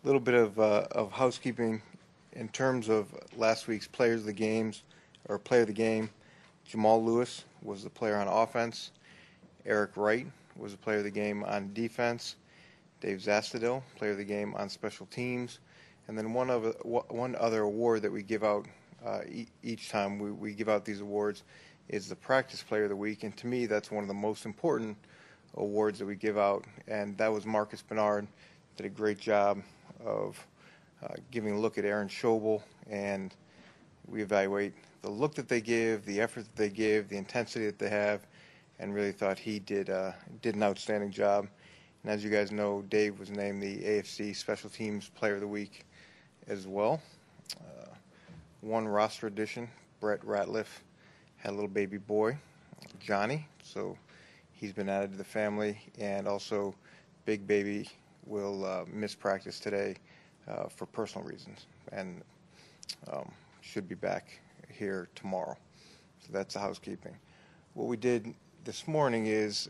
little bit of housekeeping in terms of last week's players of the games or player of the game. Jamal Lewis was the player on offense. Eric Wright was the player of the game on defense. Dave Zastadil, player of the game on special teams. And then one other award that we give out each time we give out these awards is the practice player of the week. And to me, that's one of the most important awards that we give out. And that was Marcus Bernard. Did a great job of giving a look at Aaron Schobel, and we evaluate the look that they give, the effort that they give, the intensity that they have, and really thought he did an outstanding job. And as you guys know, Dave was named the AFC Special Teams Player of the Week as well. One roster addition, Brett Ratliff had a little baby boy, Johnny, so he's been added to the family, and also Big Baby will miss practice today for personal reasons, and should be back here tomorrow. So that's the housekeeping. What we did this morning is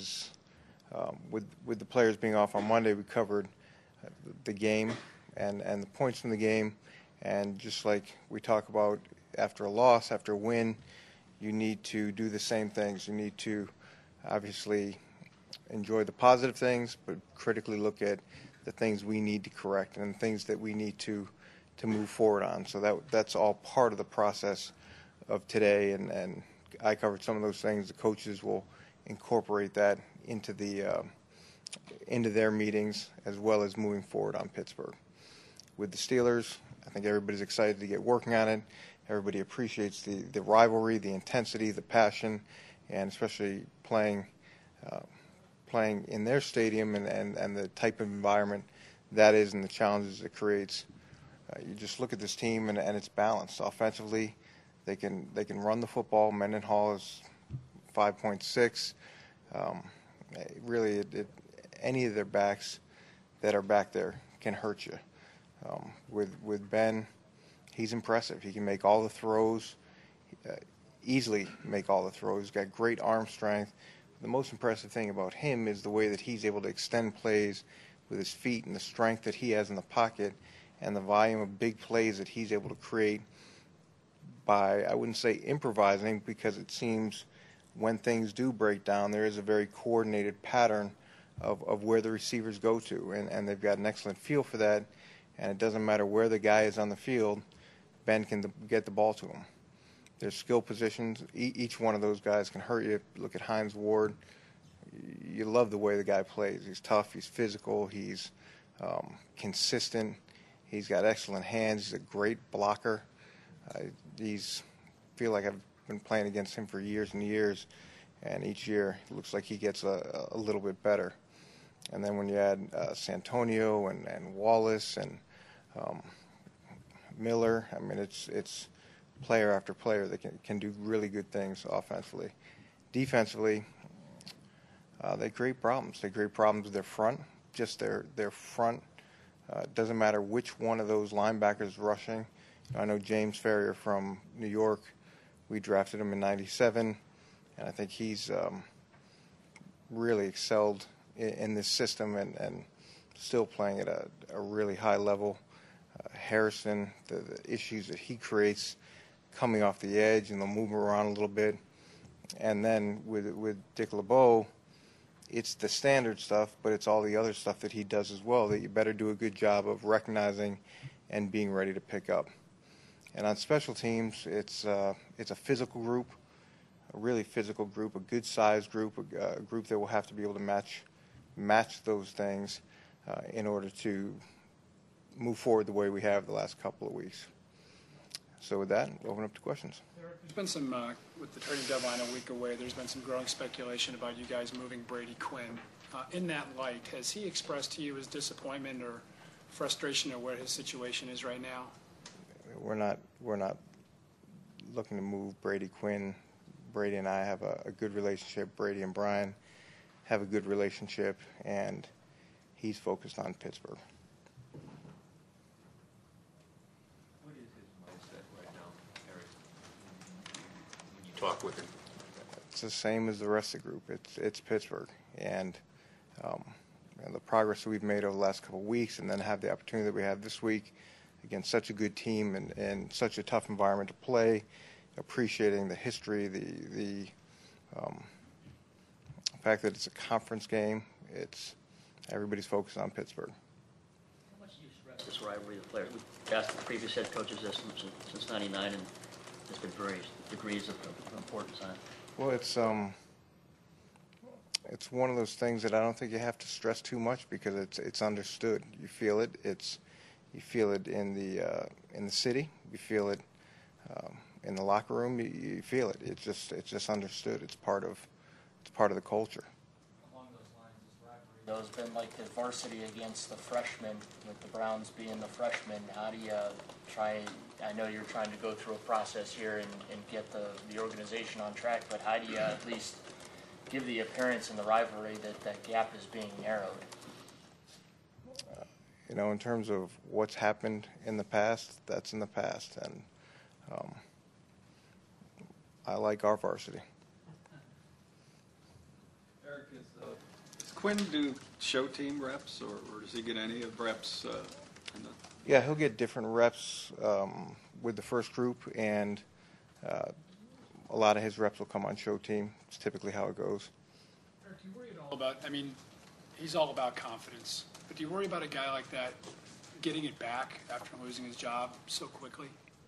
with the players being off on Monday, we covered the game and the points from the game, and just like we talk about after a loss, after a win, you need to do the same things. You need to obviously enjoy the positive things, but critically look at the things we need to correct and things that we need to move forward on. So that's all part of the process of today, and I covered some of those things. The coaches will incorporate that into their meetings as well as moving forward on Pittsburgh. With the Steelers, I think everybody's excited to get working on it. Everybody appreciates the rivalry, the intensity, the passion, and especially playing in their stadium and the type of environment that is and the challenges it creates. You just look at this team and it's balanced. Offensively, they can run the football. Mendenhall is 5.6. Really, any of their backs that are back there can hurt you. With Ben, he's impressive. He can make all the throws, easily make all the throws. He's got great arm strength. The most impressive thing about him is the way that he's able to extend plays with his feet and the strength that he has in the pocket and the volume of big plays that he's able to create by, I wouldn't say improvising, because it seems when things do break down, there is a very coordinated pattern of where the receivers go to, and they've got an excellent feel for that, and it doesn't matter where the guy is on the field, Ben can get the ball to him. There's skill positions. Each one of those guys can hurt you. Look at Hines Ward. You love the way the guy plays. He's tough. He's physical. He's consistent. He's got excellent hands. He's a great blocker. Feel like I've been playing against him for years and years, and each year it looks like he gets a little bit better. And then when you add Santonio and Wallace and Miller, I mean, it's player after player that can do really good things offensively. Defensively, they create problems. They create problems with their front, just their front. It doesn't matter which one of those linebackers is rushing. I know James Ferrier from New York. We drafted him in '97, and I think he's really excelled in this system and still playing at a really high level. Harrison, the issues that he creates coming off the edge, and they'll move him around a little bit. And then with Dick LeBeau, it's the standard stuff, but it's all the other stuff that he does as well that you better do a good job of recognizing and being ready to pick up. And on special teams, it's a physical group, a really physical group, a good-sized group, a group that will have to be able to match those things in order to move forward the way we have the last couple of weeks. So with that, we'll open up to questions. There's been some, with the trading deadline a week away, there's been some growing speculation about you guys moving Brady Quinn. In that light, has he expressed to you his disappointment or frustration at where his situation is right now? We're not looking to move Brady Quinn. Brady and I have a good relationship. Brady and Brian have a good relationship, and he's focused on Pittsburgh. What is his mindset right now, Eric, when you talk with him? It's the same as the rest of the group. It's Pittsburgh, and the progress that we've made over the last couple of weeks, and then have the opportunity that we have this week against such a good team and such a tough environment to play, appreciating the history, the fact that it's a conference game. Everybody's focused on Pittsburgh. How much do you stress this rivalry of players? We've asked the previous head coaches this since '99, and there's been various degrees of importance on it. Well, it's one of those things that I don't think you have to stress too much because it's understood. You feel it. You feel it in the city. You feel it in the locker room. You feel it. It's just understood. It's part of the culture. Along those lines, this rivalry, though, has been like the varsity against the freshmen, with the Browns being the freshmen. How do you try? I know you're trying to go through a process here and get the organization on track, but how do you at least give the appearance in the rivalry that gap is being narrowed? In terms of what's happened in the past, that's in the past, and I like our varsity. Eric, does Quinn do show team reps, or does he get any of reps? Yeah, he'll get different reps with the first group, and a lot of his reps will come on show team. It's typically how it goes. Eric, do you worry at all about, he's all about confidence, but do you worry about a guy like that getting it back after losing his job so quickly?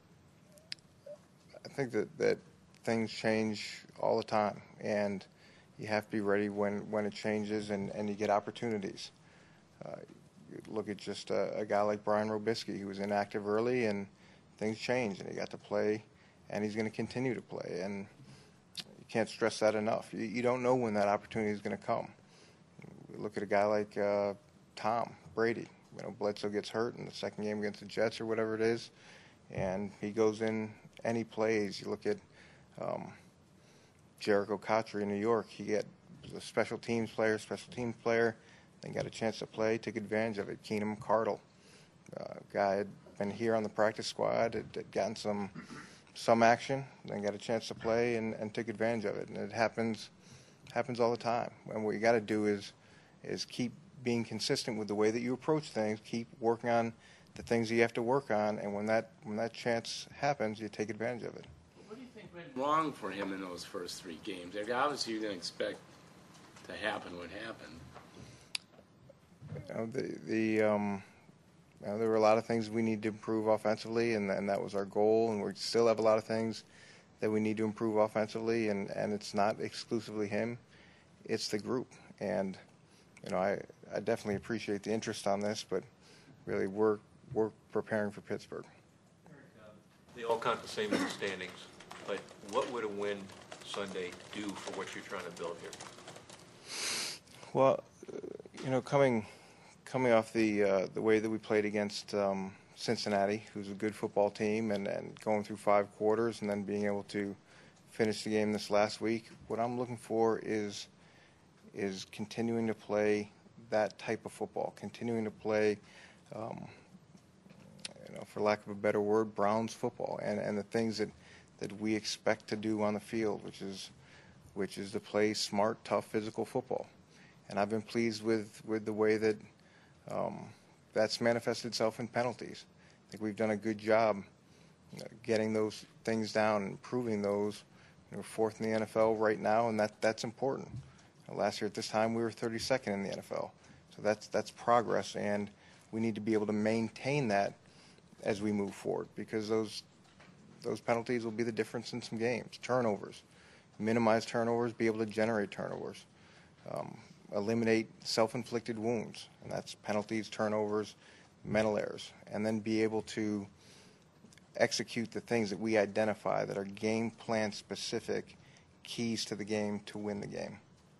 I think that things change all the time, and you have to be ready when it changes and you get opportunities. You look at just a guy like Brian Robisky, who was inactive early, and things changed, and he got to play, and he's going to continue to play, and you can't stress that enough. You don't know when that opportunity is going to come. Look at a guy like Tom Brady. Bledsoe gets hurt in the second game against the Jets or whatever it is, and he goes in and he plays. You look at Jericho Cotchery in New York. He was a special teams player, then got a chance to play, took advantage of it. Keenum Cardle, guy had been here on the practice squad, had gotten some action, then got a chance to play and took advantage of it. And it happens all the time. And what you got to do is keep being consistent with the way that you approach things, keep working on the things that you have to work on, and when that chance happens, you take advantage of it. What do you think went wrong for him in those first three games? Like, obviously, you didn't expect to happen what happened. There were a lot of things we need to improve offensively, and that was our goal. And we still have a lot of things that we need to improve offensively, and it's not exclusively him; it's the group. And I definitely appreciate the interest on this, but really we're preparing for Pittsburgh. They all count the same in the standings, but what would a win Sunday do for what you're trying to build here? Well, coming off the way that we played against Cincinnati, who's a good football team, and going through 5 quarters and then being able to finish the game this last week, what I'm looking for is continuing to play that type of football, continuing to play, for lack of a better word, Browns football, and the things that we expect to do on the field, which is to play smart, tough, physical football. And I've been pleased with the way that that's manifested itself in penalties. I think we've done a good job getting those things down and improving those. We're 4th in the NFL right now, and that's important. Last year at this time, we were 32nd in the NFL. So that's progress, and we need to be able to maintain that as we move forward, because those penalties will be the difference in some games. Turnovers. Minimize turnovers, be able to generate turnovers. Eliminate self-inflicted wounds, and that's penalties, turnovers, mental errors, and then be able to execute the things that we identify that are game plan specific keys to the game to win the game.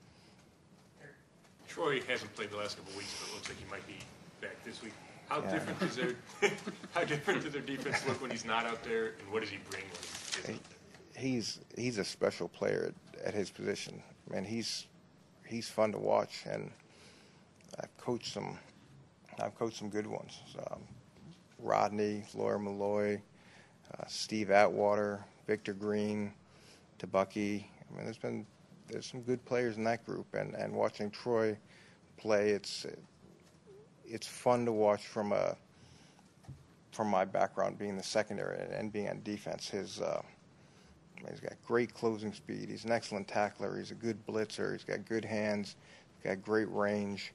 Troy hasn't played the last couple of weeks, but it looks like he might be back this week. How different does their defense look when he's not out there, and what does he bring when he is out there? He's a special player at his position. Man, he's fun to watch, and I've coached some good ones. Rodney, Laura Malloy, Steve Atwater, Victor Green, Tabucky. I mean, there's some good players in that group, and watching Troy play. It's fun to watch from my background being the secondary and being on defense. He's got great closing speed. He's an excellent tackler. He's a good blitzer. He's got good hands. He's got great range.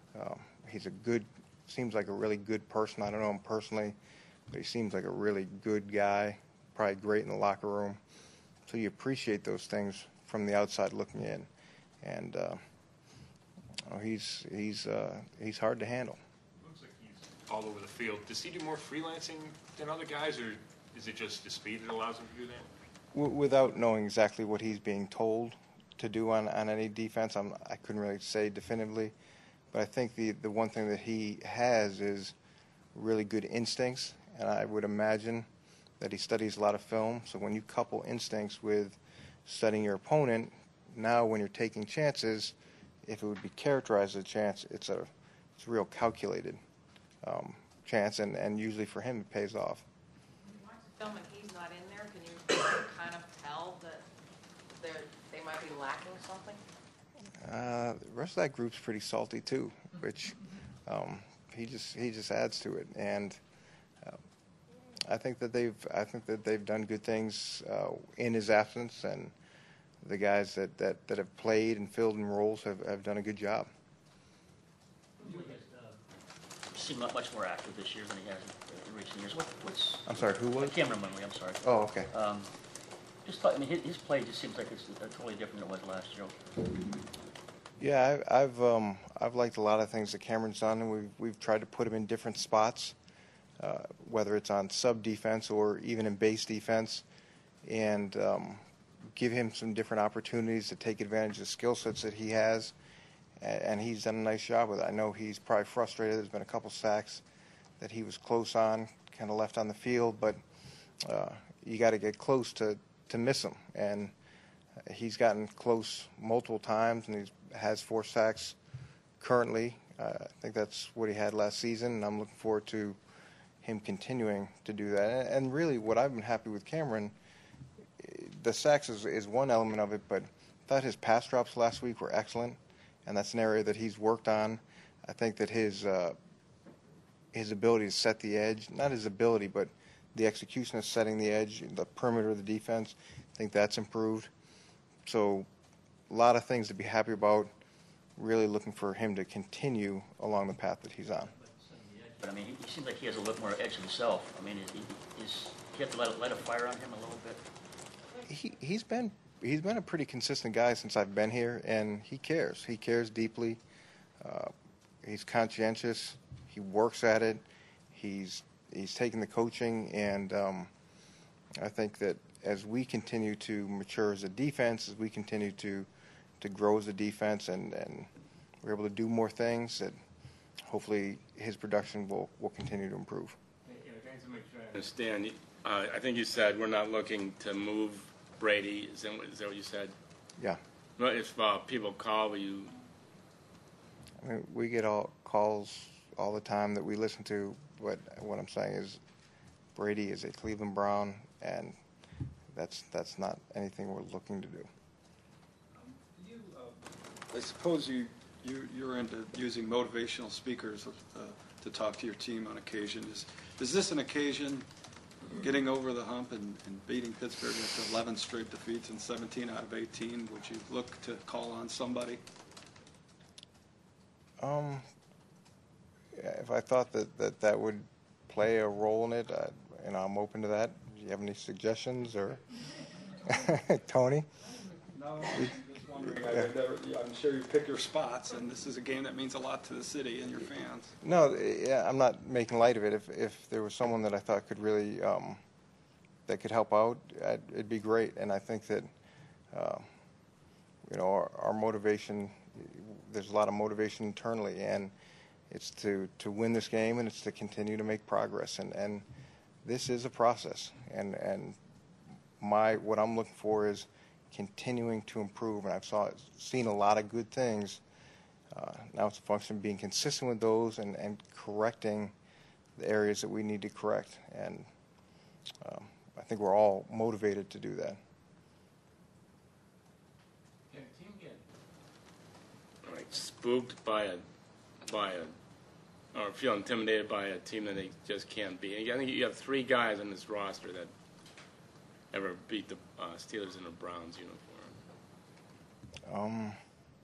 Seems like a really good person. I don't know him personally, but he seems like a really good guy, probably great in the locker room. So you appreciate those things from the outside looking in. And he's hard to handle. Looks like he's all over the field. Does he do more freelancing than other guys, or is it just the speed that allows him to do that? Without knowing exactly what he's being told to do on any defense, I couldn't really say definitively. But I think the one thing that he has is really good instincts, and I would imagine that he studies a lot of film. So when you couple instincts with studying your opponent, now when you're taking chances, if it would be characterized as a chance, it's a real calculated chance, and usually for him it pays off. When you watch the film and he's not in there, can you kind of tell that they might be lacking something? The rest of that group's pretty salty too, which he just adds to it, and I think that they've done good things in his absence, and the guys that have played and filled in roles have done a good job. Seemed much more active this year than he has in recent years. I'm sorry, who was? Cameron Munley, I'm sorry. Oh, okay. His play just seems like it's totally different than it was last year. Yeah, I've liked a lot of things that Cameron's done, and we've tried to put him in different spots, whether it's on sub defense or even in base defense, and give him some different opportunities to take advantage of the skill sets that he has, and he's done a nice job with it. I know he's probably frustrated. There's been a couple sacks that he was close on, kind of left on the field, but you got to get close to miss him, and he's gotten close multiple times, and he has 4 sacks currently. I think that's what he had last season, and I'm looking forward to him continuing to do that. And really, what I've been happy with Cameron, the sacks is one element of it, but I thought his pass drops last week were excellent, and that's an area that he's worked on. I think that his ability to set the edge, not his ability, but the execution of setting the edge, the perimeter of the defense, I think that's improved. So a lot of things to be happy about, really looking for him to continue along the path that he's on. But, I mean, he seems like he has a little more edge himself. I mean, do you have to let a fire on him a little bit? He's been a pretty consistent guy since I've been here, and he cares. He cares deeply. He's conscientious. He works at it. He's taken the coaching, and I think that as we continue to mature as a defense, as we continue to grow as a defense, and we're able to do more things, that hopefully his production will continue to improve. I understand. I think you said we're not looking to move Brady. Is that what you said? Yeah. But if people call, will you? I mean, we get calls all the time that we listen to, but what I'm saying is Brady is a Cleveland Brown, and that's not anything we're looking to do. I suppose you're into using motivational speakers to talk to your team on occasion. Is this an occasion, getting over the hump and beating Pittsburgh after 11 straight defeats and 17 out of 18? Would you look to call on somebody? If I thought that would play a role in it, I'm open to that. Do you have any suggestions, or Tony? No, I'm just wondering. I'm sure you pick your spots, and this is a game that means a lot to the city and your fans. No, I'm not making light of it. If there was someone that I thought could really that could help out, it'd be great. And I think that our motivation. There's a lot of motivation internally, and it's to win this game, and it's to continue to make progress. And this is a process. And what I'm looking for is continuing to improve. And I've seen a lot of good things. Now it's a function of being consistent with those and correcting the areas that we need to correct. And I think we're all motivated to do that. All right, spooked by a by or feel intimidated by a team that they just can't beat? I think you have 3 guys on this roster that ever beat the Steelers in a Browns uniform.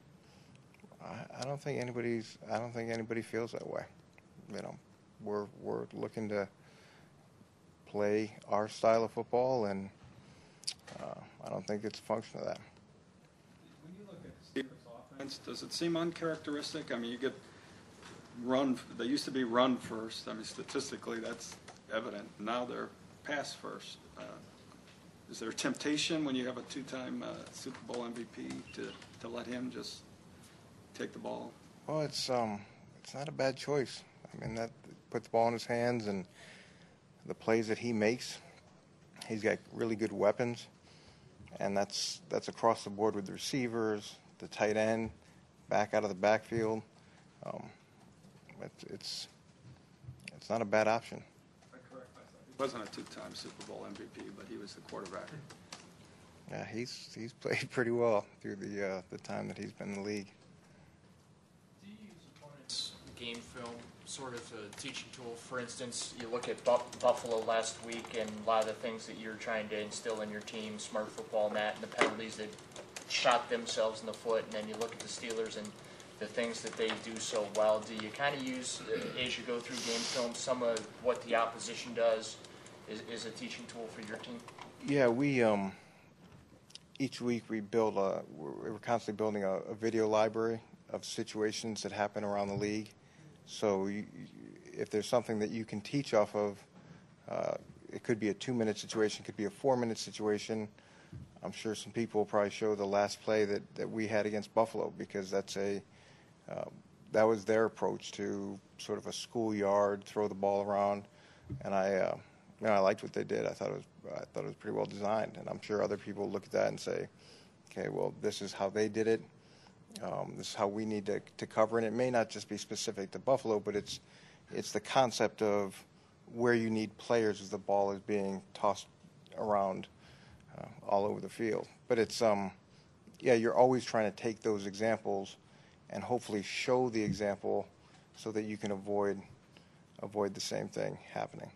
I don't think anybody feels that way. You know, we're looking to play our style of football, and I don't think it's a function of that. When you look at the Steelers offense, does it seem uncharacteristic? I mean, you get run. They used to be run first. I mean, statistically, that's evident. Now they're pass first. Is there a temptation when you have a 2-time Super Bowl MVP to let him just take the ball? Well, it's not a bad choice. I mean, that puts the ball in his hands, and the plays that he makes, he's got really good weapons, and that's across the board with the receivers, the tight end, back out of the backfield. It's not a bad option. He wasn't a 2-time Super Bowl MVP, but he was the quarterback. Yeah, he's played pretty well through the time that he's been in the league. Do you use opponents' game film sort of a teaching tool? For instance, you look at Buffalo last week and a lot of the things that you're trying to instill in your team, smart football and that, and the penalties that shot themselves in the foot, and then you look at the Steelers and the things that they do so well. Do you kind of use, as you go through game film, some of what the opposition does is a teaching tool for your team? Yeah, we each week we're constantly building a video library of situations that happen around the league. So if there's something that you can teach off of, it could be a 2-minute situation, could be a 4-minute situation. I'm sure some people will probably show the last play that we had against Buffalo, because that was their approach to sort of a schoolyard, throw the ball around, and I liked what they did. I thought it was pretty well designed, and I'm sure other people look at that and say, okay, well, this is how they did it. This is how we need to cover it. And it may not just be specific to Buffalo, but it's the concept of where you need players as the ball is being tossed around all over the field. But it's you're always trying to take those examples and hopefully show the example so that you can avoid the same thing happening.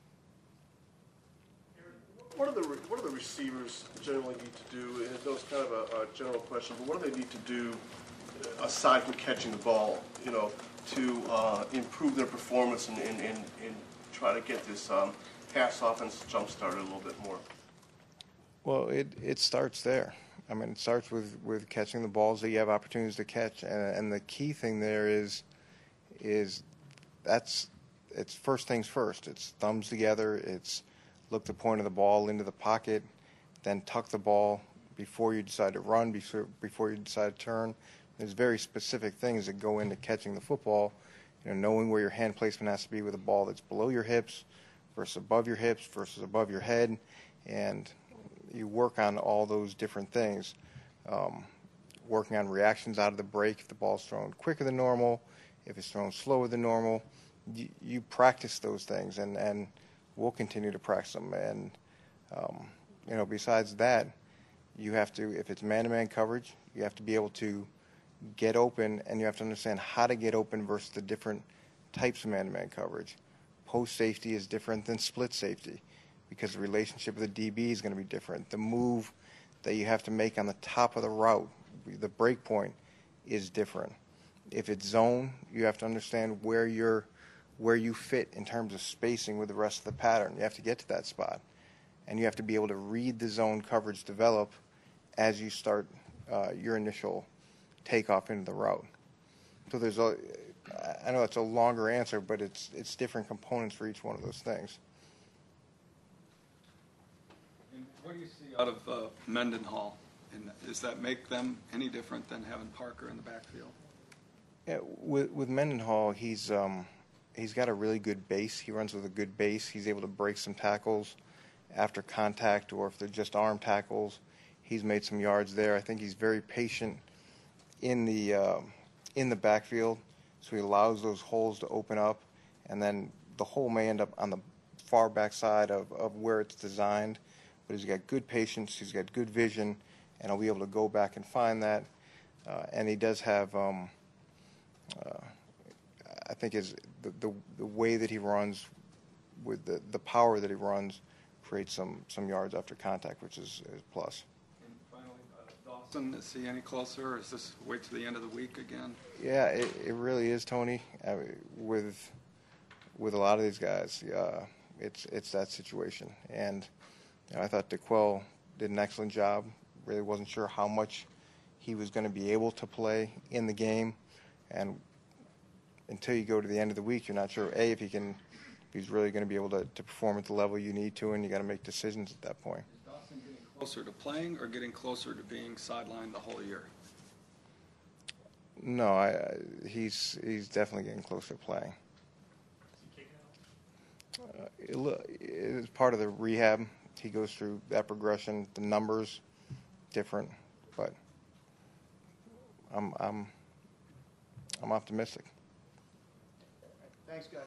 What do the receivers generally need to do? And it's kind of a general question, but what do they need to do aside from catching the ball, to improve their performance and try to get this pass offense jump-started a little bit more? Well, it starts there. I mean, it starts with catching the balls that you have opportunities to catch, and the key thing there is it's first things first. It's thumbs together. It's look the point of the ball into the pocket, then tuck the ball before you decide to run, before you decide to turn. There's very specific things that go into catching the football, knowing where your hand placement has to be with a ball that's below your hips versus above your hips versus above your head, and you work on all those different things, working on reactions out of the break. If the ball's thrown quicker than normal, if it's thrown slower than normal, you practice those things, and we'll continue to practice them. And, besides that, you have to, if it's man-to-man coverage, you have to be able to get open, and you have to understand how to get open versus the different types of man-to-man coverage. Post safety is different than split safety because the relationship with the DB is going to be different. The move that you have to make on the top of the route, the break point, is different. If it's zone, you have to understand where you fit in terms of spacing with the rest of the pattern. You have to get to that spot. And you have to be able to read the zone coverage develop as you start your initial takeoff into the route. So I know it's a longer answer, but it's different components for each one of those things. And what do you see out of Mendenhall? And does that make them any different than having Parker in the backfield? Yeah, with Mendenhall, he's got a really good base. He runs with a good base. He's able to break some tackles after contact, or if they're just arm tackles, he's made some yards there. I think he's very patient in the backfield, so he allows those holes to open up, and then the hole may end up on the far back side of where it's designed, but he's got good patience, he's got good vision, and he'll be able to go back and find that. And he does have I think is the way that he runs, with the power that he runs, creates some yards after contact, which is plus. And finally, Dawson, is he any closer, or is this wait to the end of the week again? Yeah, it really is, Tony. I mean, with a lot of these guys, it's that situation. And I thought DeQuell did an excellent job. Really wasn't sure how much he was going to be able to play in the game, and until you go to the end of the week, you're not sure if he's really going to be able to perform at the level you need to, and you got to make decisions at that point. Is Dawson getting closer to playing or getting closer to being sidelined the whole year? No, he's definitely getting closer to playing. It's part of the rehab. He goes through that progression. The numbers different, but I'm optimistic. Thanks, guys.